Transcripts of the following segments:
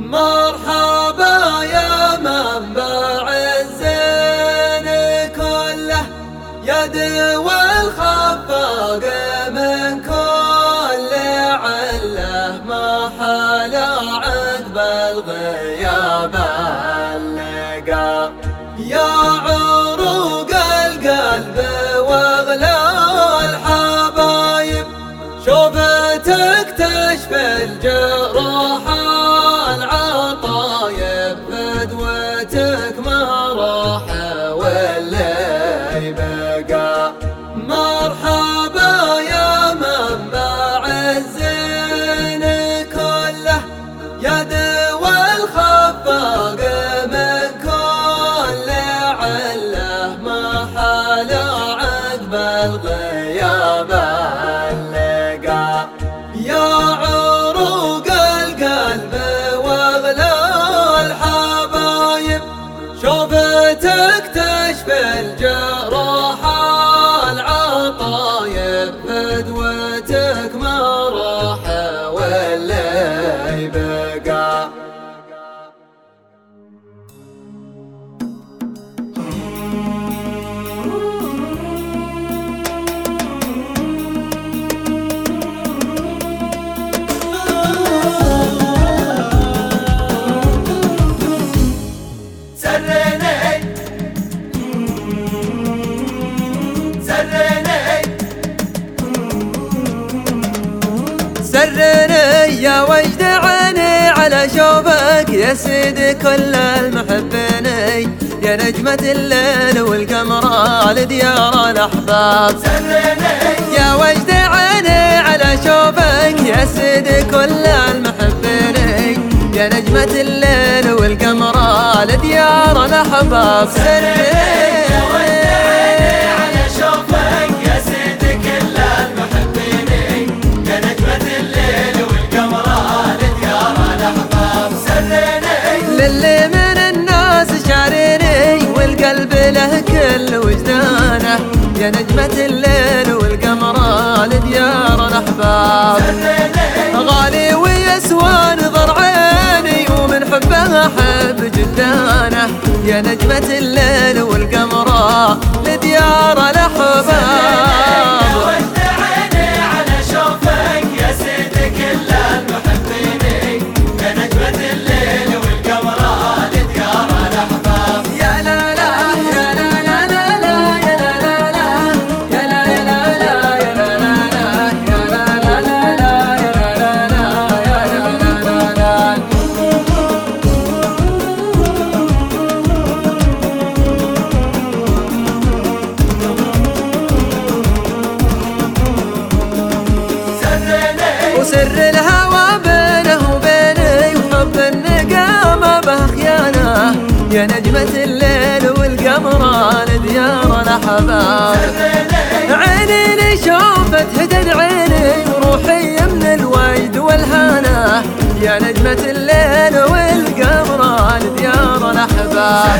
مرحبا يا منبع الزين كله، يا دوا الخفاق من كل عله، ما حلا عقب الغياب اللقا. يا عروق القلب واغلى الحبايب، شوفتك تشفي الجراح العطايب، فدوتك ما راح واللي بقى. مرحبا يا منبع الزين كله، يا دوا الخفاق من كل عله، ما حلا عقب الغياب اللقا. يا عروق القلب واغلى الحبايب، شوفتك تشفي الجراح العطايب، فدوتك ما راح واللي بقى. سرني يا وجد عيني على شوفك يا سيدي كل المحبين، يا نجمة الليل والقمر لديار الأحباب. سرني يا وجد عيني على شوفك يا سيدي كل المحبين، يا نجمة الليل والقمر لديار الأحباب. سرني للي من الناس شعريني والقلب له كل وجدانه، يا نجمة الليل والقمر لديار الأحباب. غالي ويسوى نظر عيني ومن حبه أحب جدانه، يا نجمة الليل والقمر لديار الأحباب. وسر الهوى بينه وبيني وحب النقامة به خيانة، يا نجمة الليل والقمر لديار الأحباب. عيني لي شوفت هدد عيني وروحي من الوجد والهانة، يا نجمة الليل والقمر لديار الأحباب.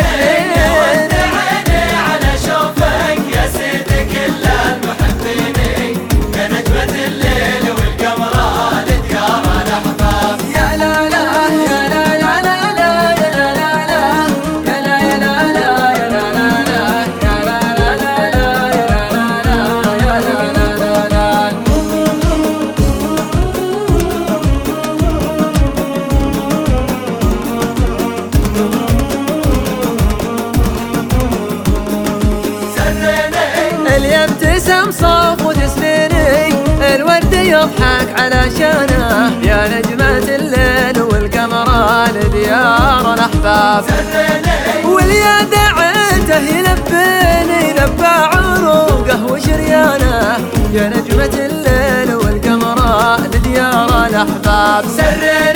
اليبتسم صاف وتسنيني، الورد يضحك علشانه، يا نجمة الليل والقمر لديار الأحباب. واليد عينته يلبيني لبى عروقه وشريانه، يا نجمة الليل والقمر لديار الأحباب.